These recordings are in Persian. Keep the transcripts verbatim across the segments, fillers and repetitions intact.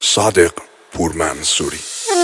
صادق پورمنصوری.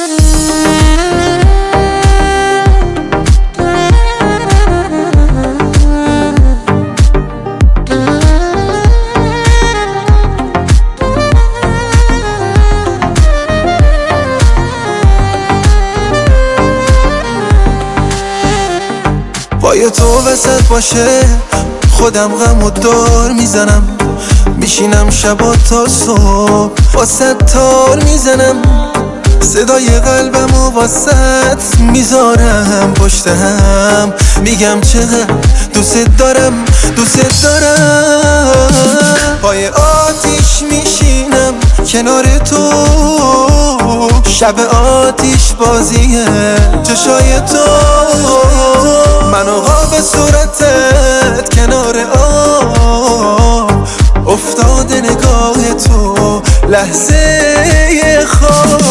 پای تو وسط باشه خودم غم و دار میزنم، میشینم شبا تا صبح واسه تار میزنم، صدای قلبم و واسط میذارم پشت هم، میگم چقدر دوست دارم دوست دارم. پای آتیش میشینم کنار تو، شب آتیش بازیه چشای تو، من آقا به صورتت کنار آب افتاده نگاه تو لحظه خواب.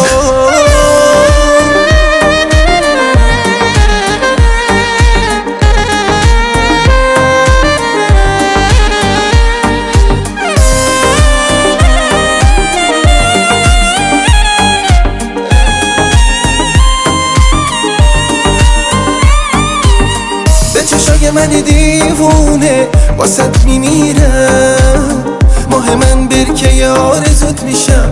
به چشای من دیوونه واسط میمیرم، ماه من برکه آرزوت میشم،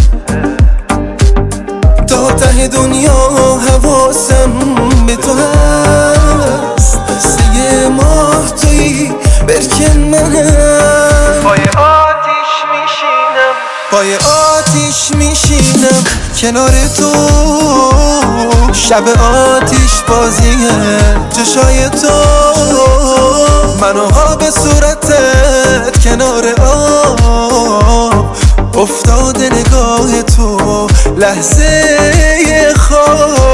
تا ته دنیا حواسم به تو هست، سه ماه توی برکه منم. پای آتیش میشینم پای آتیش میشینم کنار تو، شب آتیش بازیه چشای تو، من آقا به صورتت کنار آب افتاده نگاه تو لحظه خواب.